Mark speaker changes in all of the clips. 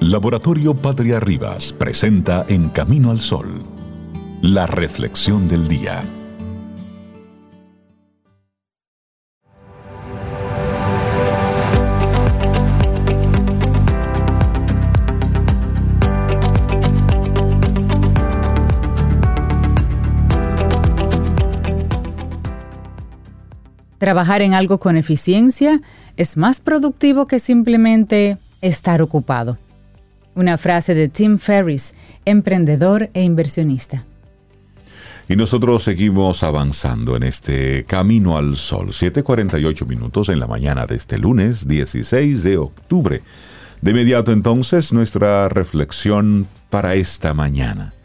Speaker 1: Laboratorio Patria Rivas presenta En Camino al Sol, la reflexión del día.
Speaker 2: Trabajar en algo con eficiencia es más productivo que simplemente estar ocupado. Una frase de Tim Ferriss, emprendedor e inversionista.
Speaker 3: Y nosotros seguimos avanzando en este Camino al Sol. 7:48 minutos en la mañana de este lunes 16 de octubre. De inmediato entonces nuestra reflexión para esta mañana.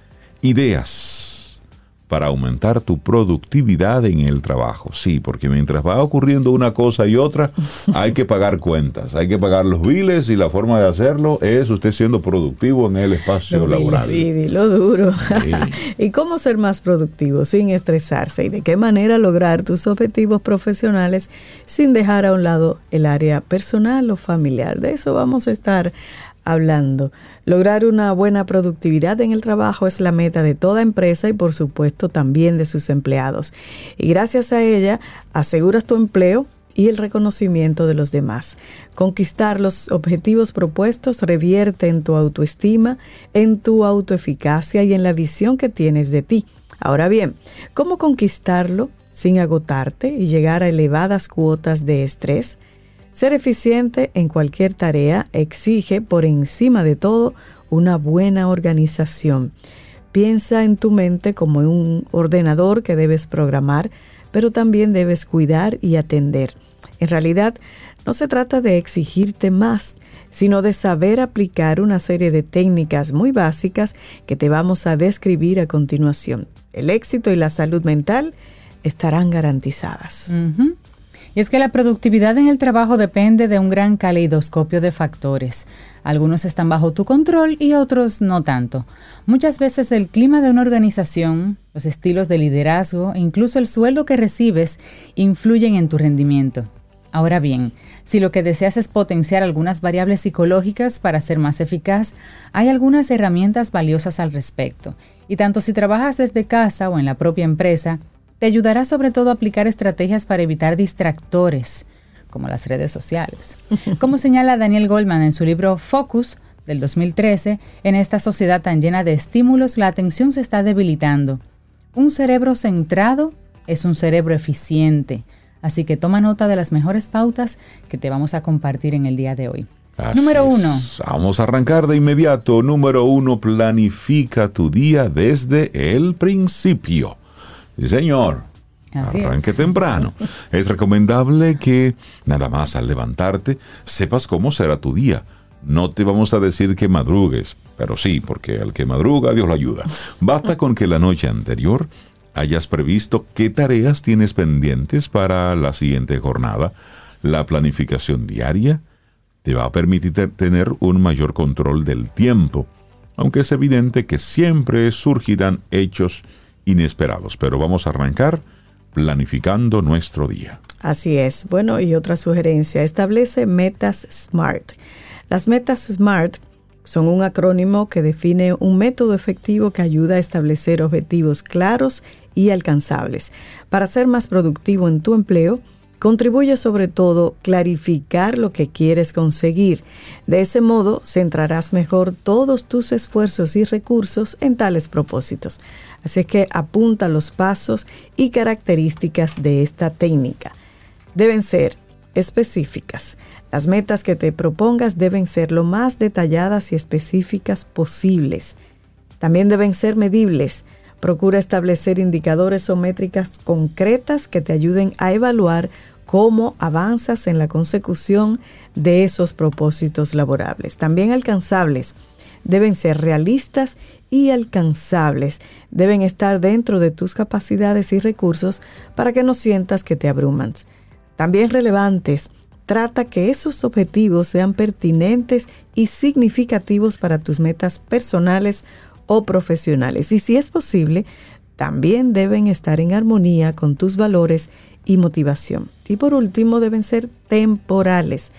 Speaker 3: Ideas para aumentar tu productividad en el trabajo. Sí, porque mientras va ocurriendo una cosa y otra, hay que pagar cuentas, hay que pagar los biles y la forma de hacerlo es usted siendo productivo en el espacio laboral.
Speaker 4: Sí, dilo duro. Sí. ¿Y cómo ser más productivo sin estresarse? ¿Y de qué manera lograr tus objetivos profesionales sin dejar a un lado el área personal o familiar? De eso vamos a estar hablando. Lograr una buena productividad en el trabajo es la meta de toda empresa y por supuesto también de sus empleados. Y gracias a ella aseguras tu empleo y el reconocimiento de los demás. Conquistar los objetivos propuestos revierte en tu autoestima, en tu autoeficacia y en la visión que tienes de ti. Ahora bien, ¿cómo conquistarlo sin agotarte y llegar a elevadas cuotas de estrés? Ser eficiente en cualquier tarea exige, por encima de todo, una buena organización. Piensa en tu mente como un ordenador que debes programar, pero también debes cuidar y atender. En realidad, no se trata de exigirte más, sino de saber aplicar una serie de técnicas muy básicas que te vamos a describir a continuación. El éxito y la salud mental estarán garantizadas.
Speaker 2: Uh-huh. Y es que la productividad en el trabajo depende de un gran caleidoscopio de factores. Algunos están bajo tu control y otros no tanto. Muchas veces el clima de una organización, los estilos de liderazgo e incluso el sueldo que recibes influyen en tu rendimiento. Ahora bien, si lo que deseas es potenciar algunas variables psicológicas para ser más eficaz, hay algunas herramientas valiosas al respecto. Y tanto si trabajas desde casa o en la propia empresa, te ayudará sobre todo a aplicar estrategias para evitar distractores, como las redes sociales. Como señala Daniel Goleman en su libro Focus, del 2013, en esta sociedad tan llena de estímulos, la atención se está debilitando. Un cerebro centrado es un cerebro eficiente. Así que toma nota de las mejores pautas que te vamos a compartir en el día de hoy. Número 1.
Speaker 3: Vamos a arrancar de inmediato. Número 1, planifica tu día desde el principio. Sí, señor. Arranque temprano. Es recomendable que nada más al levantarte sepas cómo será tu día. No te vamos a decir que madrugues, pero sí, porque al que madruga Dios lo ayuda. Basta con que la noche anterior hayas previsto qué tareas tienes pendientes para la siguiente jornada. La planificación diaria te va a permitir tener un mayor control del tiempo, aunque es evidente que siempre surgirán hechos inesperados, pero vamos a arrancar planificando nuestro día.
Speaker 4: Así es. Bueno, y otra sugerencia, establece metas SMART. Las metas SMART son un acrónimo que define un método efectivo que ayuda a establecer objetivos claros y alcanzables. Para ser más productivo en tu empleo, contribuye sobre todo clarificar lo que quieres conseguir. De ese modo, centrarás mejor todos tus esfuerzos y recursos en tales propósitos. Así es que apunta los pasos y características de esta técnica. Deben ser específicas. Las metas que te propongas deben ser lo más detalladas y específicas posibles. También deben ser medibles. Procura establecer indicadores o métricas concretas que te ayuden a evaluar cómo avanzas en la consecución de esos propósitos laborables. También alcanzables. Deben ser realistas y alcanzables. Deben estar dentro de tus capacidades y recursos para que no sientas que te abruman. También relevantes. Trata que esos objetivos sean pertinentes y significativos para tus metas personales o profesionales. Y si es posible, también deben estar en armonía con tus valores y motivación. Y por último, deben ser temporales.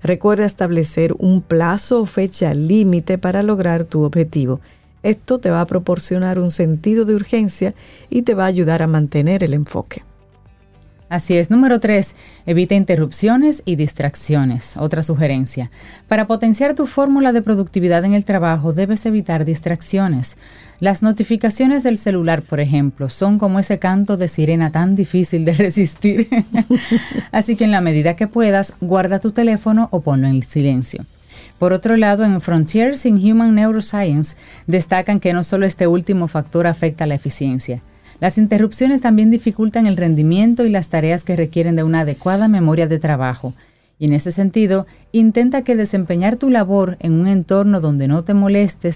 Speaker 4: Recuerda establecer un plazo o fecha límite para lograr tu objetivo. Esto te va a proporcionar un sentido de urgencia y te va a ayudar a mantener el enfoque.
Speaker 2: Así es. Número 3, evita interrupciones y distracciones. Otra sugerencia. Para potenciar tu fórmula de productividad en el trabajo, debes evitar distracciones. Las notificaciones del celular, por ejemplo, son como ese canto de sirena tan difícil de resistir. Así que en la medida que puedas, guarda tu teléfono o ponlo en silencio. Por otro lado, en Frontiers in Human Neuroscience destacan que no solo este último factor afecta la eficiencia. Las interrupciones también dificultan el rendimiento y las tareas que requieren de una adecuada memoria de trabajo. Y en ese sentido, intenta que desempeñar tu labor en un entorno donde no te moleste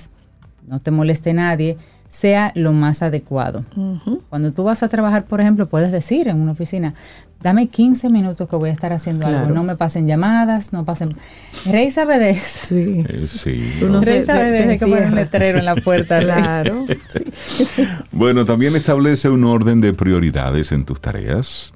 Speaker 2: nadie, sea lo más adecuado. Uh-huh. Cuando tú vas a trabajar, por ejemplo, puedes decir en una oficina, dame 15 minutos que voy a estar haciendo algo, no me pasen llamadas, no pasen... Rey sabe de eso.
Speaker 4: Sí.
Speaker 2: Rey sabe de eso, que poner un letrero en la puerta.
Speaker 4: Claro.
Speaker 3: Sí. Bueno, también establece un orden de prioridades en tus tareas.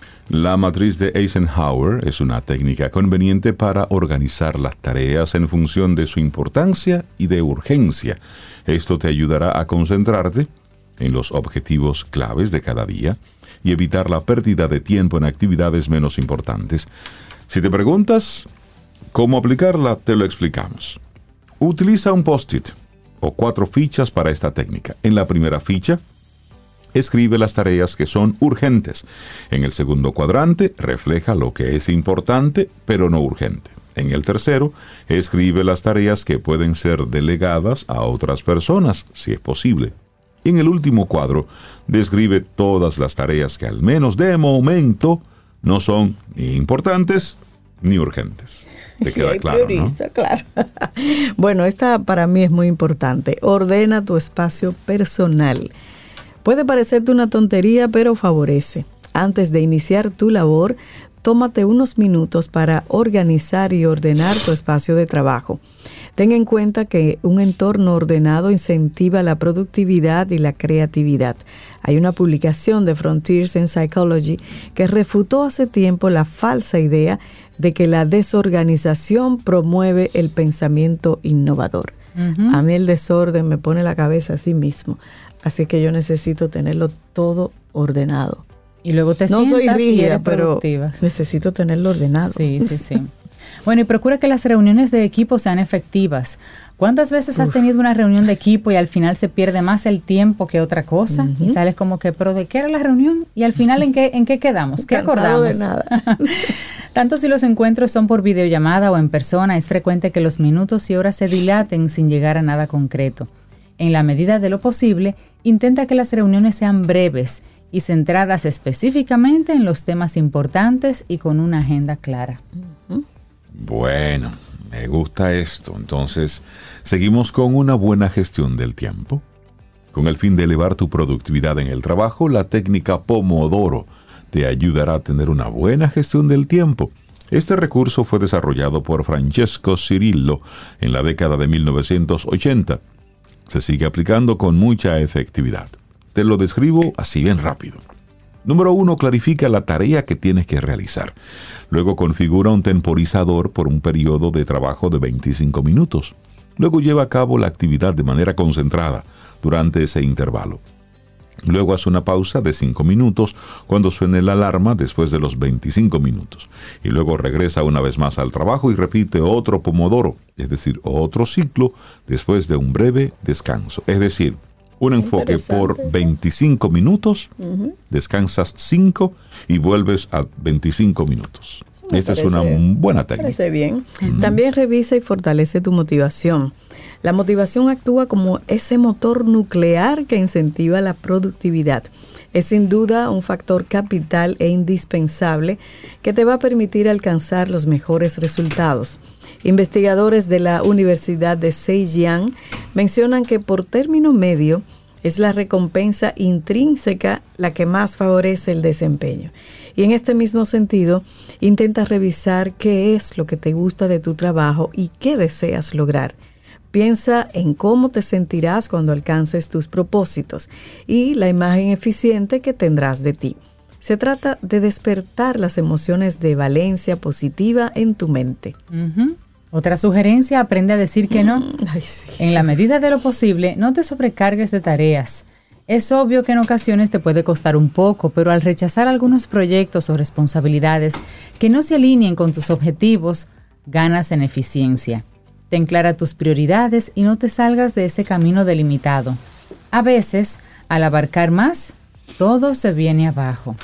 Speaker 3: La matriz de Eisenhower es una técnica conveniente para organizar las tareas en función de su importancia y de urgencia. Esto te ayudará a concentrarte en los objetivos claves de cada día y evitar la pérdida de tiempo en actividades menos importantes. Si te preguntas cómo aplicarla, te lo explicamos. Utiliza un post-it o 4 fichas para esta técnica. En la primera ficha, escribe las tareas que son urgentes. En el segundo cuadrante, refleja lo que es importante, pero no urgente. En el tercero, escribe las tareas que pueden ser delegadas a otras personas, si es posible. Y en el último cuadro, describe todas las tareas que al menos de momento no son ni importantes ni urgentes. ¿Te queda claro,
Speaker 4: prioriza, no? Claro. Bueno, esta para mí es muy importante. Ordena tu espacio personal. Puede parecerte una tontería, pero favorece. Antes de iniciar tu labor, tómate unos minutos para organizar y ordenar tu espacio de trabajo. Ten en cuenta que un entorno ordenado incentiva la productividad y la creatividad. Hay una publicación de Frontiers in Psychology que refutó hace tiempo la falsa idea de que la desorganización promueve el pensamiento innovador. Uh-huh. A mí el desorden me pone la cabeza así mismo. Así que yo necesito tenerlo todo ordenado.
Speaker 2: Y luego te
Speaker 4: sientas. No soy rígida, pero
Speaker 2: productiva.
Speaker 4: Necesito tenerlo ordenado.
Speaker 2: Sí. Bueno, y procura que las reuniones de equipo sean efectivas. ¿Cuántas veces has tenido una reunión de equipo y al final se pierde más el tiempo que otra cosa? Uh-huh. Y sales como que, ¿pero de qué era la reunión? Y al final, ¿en qué quedamos? ¿Qué acordamos?
Speaker 4: De nada.
Speaker 2: Tanto si los encuentros son por videollamada o en persona, es frecuente que los minutos y horas se dilaten sin llegar a nada concreto. En la medida de lo posible, intenta que las reuniones sean breves y centradas específicamente en los temas importantes y con una agenda clara.
Speaker 3: Uh-huh. Bueno, me gusta esto. Entonces, seguimos con una buena gestión del tiempo. Con el fin de elevar tu productividad en el trabajo, la técnica Pomodoro te ayudará a tener una buena gestión del tiempo. Este recurso fue desarrollado por Francesco Cirillo en la década de 1980. Se sigue aplicando con mucha efectividad. Te lo describo así bien rápido. Número 1, clarifica la tarea que tienes que realizar. Luego configura un temporizador por un periodo de trabajo de 25 minutos. Luego lleva a cabo la actividad de manera concentrada durante ese intervalo. Luego haz una pausa de 5 minutos cuando suene la alarma después de los 25 minutos. Y luego regresa una vez más al trabajo y repite otro pomodoro, es decir, otro ciclo después de un breve descanso. Es decir, un enfoque por 25 minutos, uh-huh. Descansas 5 y vuelves a 25 minutos. Esta es una buena técnica.
Speaker 4: Parece bien. Uh-huh. También revisa y fortalece tu motivación. La motivación actúa como ese motor nuclear que incentiva la productividad. Es sin duda un factor capital e indispensable que te va a permitir alcanzar los mejores resultados. Investigadores de la Universidad de Zhejiang mencionan que por término medio es la recompensa intrínseca la que más favorece el desempeño. Y en este mismo sentido, intenta revisar qué es lo que te gusta de tu trabajo y qué deseas lograr. Piensa en cómo te sentirás cuando alcances tus propósitos y la imagen eficiente que tendrás de ti. Se trata de despertar las emociones de valencia positiva en tu mente.
Speaker 2: Otra sugerencia, aprende a decir que no.
Speaker 4: Ay, sí.
Speaker 2: En la medida de lo posible, no te sobrecargues de tareas. Es obvio que en ocasiones te puede costar un poco, pero al rechazar algunos proyectos o responsabilidades que no se alineen con tus objetivos, ganas en eficiencia. Ten clara tus prioridades y no te salgas de ese camino delimitado. A veces, al abarcar más, todo se viene abajo.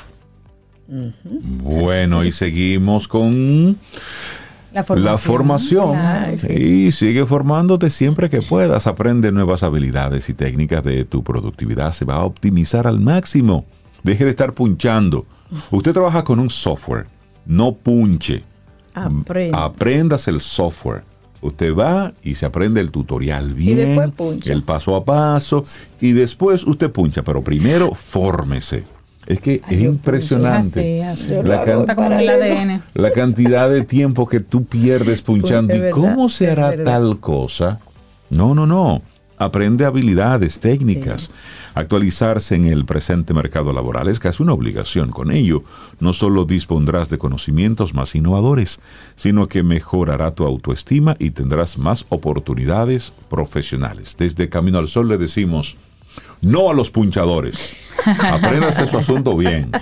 Speaker 3: Bueno, y seguimos con la formación.
Speaker 2: Claro.
Speaker 3: Sí, sigue formándote siempre que puedas. Aprende nuevas habilidades y técnicas de tu productividad. Se va a optimizar al máximo. Deje de estar punchando. Usted trabaja con un software. No punche. Aprendas el software. Usted va y se aprende el tutorial bien,
Speaker 4: y después puncha.
Speaker 3: El paso a paso, y después usted puncha, pero primero fórmese. Es que es impresionante la cantidad de tiempo que tú pierdes punchando. ¿Y cómo se hará tal cosa? No. Aprende habilidades técnicas. Sí. Actualizarse en el presente mercado laboral es casi una obligación. Con ello, no solo dispondrás de conocimientos más innovadores, sino que mejorará tu autoestima y tendrás más oportunidades profesionales. Desde Camino al Sol le decimos no a los punchadores. Apréndase su asunto bien.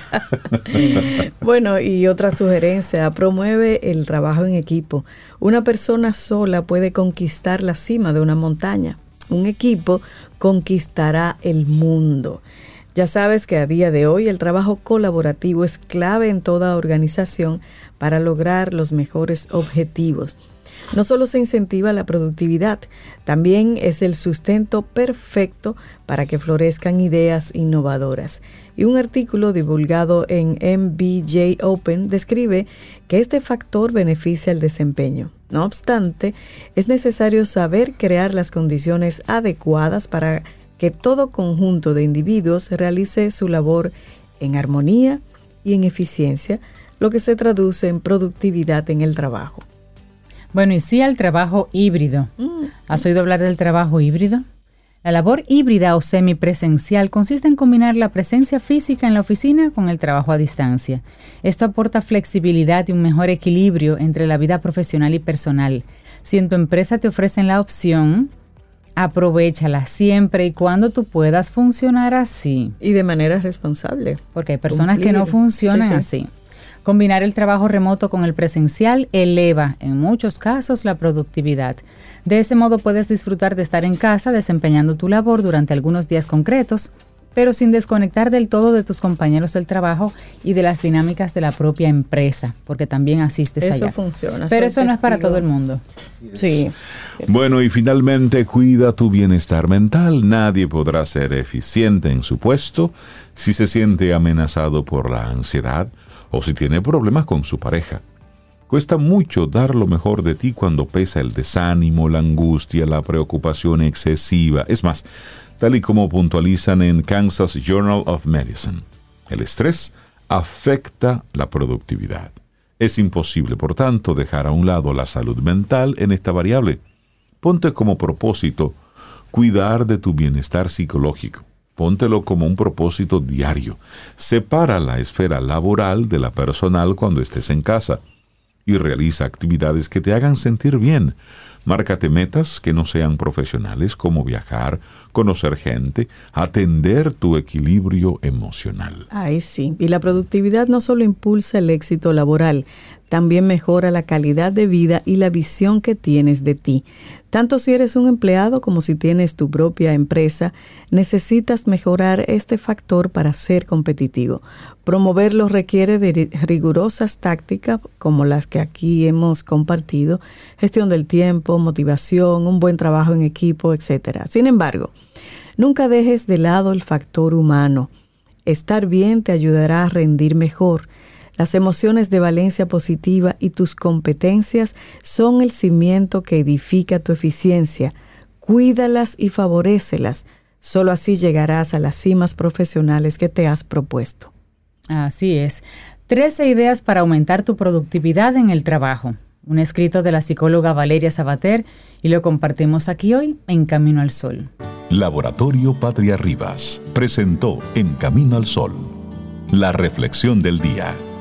Speaker 4: Bueno, y otra sugerencia, promueve el trabajo en equipo. Una persona sola puede conquistar la cima de una montaña. Un equipo conquistará el mundo. Ya sabes que a día de hoy el trabajo colaborativo es clave en toda organización para lograr los mejores objetivos. No solo se incentiva la productividad, también es el sustento perfecto para que florezcan ideas innovadoras. Y un artículo divulgado en MBJ Open describe que este factor beneficia el desempeño. No obstante, es necesario saber crear las condiciones adecuadas para que todo conjunto de individuos realice su labor en armonía y en eficiencia, lo que se traduce en productividad en el trabajo.
Speaker 2: Bueno, y sí al trabajo híbrido. ¿Has oído hablar del trabajo híbrido? La labor híbrida o semipresencial consiste en combinar la presencia física en la oficina con el trabajo a distancia. Esto aporta flexibilidad y un mejor equilibrio entre la vida profesional y personal. Si en tu empresa te ofrecen la opción, aprovéchala siempre y cuando tú puedas funcionar así.
Speaker 4: Y de manera responsable.
Speaker 2: Porque hay personas que no funcionan así. Combinar el trabajo remoto con el presencial eleva, en muchos casos, la productividad. De ese modo puedes disfrutar de estar en casa desempeñando tu labor durante algunos días concretos, pero sin desconectar del todo de tus compañeros del trabajo y de las dinámicas de la propia empresa, porque también asistes allá.
Speaker 4: Eso funciona.
Speaker 2: Pero eso no es para todo el mundo.
Speaker 4: Sí.
Speaker 3: Bueno, y finalmente, cuida tu bienestar mental. Nadie podrá ser eficiente en su puesto si se siente amenazado por la ansiedad o si tiene problemas con su pareja. Cuesta mucho dar lo mejor de ti cuando pesa el desánimo, la angustia, la preocupación excesiva. Es más, tal y como puntualizan en Kansas Journal of Medicine, el estrés afecta la productividad. Es imposible, por tanto, dejar a un lado la salud mental en esta variable. Ponte como propósito cuidar de tu bienestar psicológico. Póntelo como un propósito diario. Separa la esfera laboral de la personal cuando estés en casa y realiza actividades que te hagan sentir bien. Márcate metas que no sean profesionales, como viajar, conocer gente, atender tu equilibrio emocional.
Speaker 4: Ay, sí. Y la productividad no solo impulsa el éxito laboral, también mejora la calidad de vida y la visión que tienes de ti. Tanto si eres un empleado como si tienes tu propia empresa, necesitas mejorar este factor para ser competitivo. Promoverlo requiere de rigurosas tácticas como las que aquí hemos compartido, gestión del tiempo, motivación, un buen trabajo en equipo, etc. Sin embargo, nunca dejes de lado el factor humano. Estar bien te ayudará a rendir mejor. Las emociones de valencia positiva y tus competencias son el cimiento que edifica tu eficiencia. Cuídalas y favorécelas. Solo así llegarás a las cimas profesionales que te has propuesto.
Speaker 2: Así es. 13 ideas para aumentar tu productividad en el trabajo. Un escrito de la psicóloga Valeria Sabater y lo compartimos aquí hoy en Camino al Sol.
Speaker 1: Laboratorio Patria Rivas presentó En Camino al Sol La reflexión del día.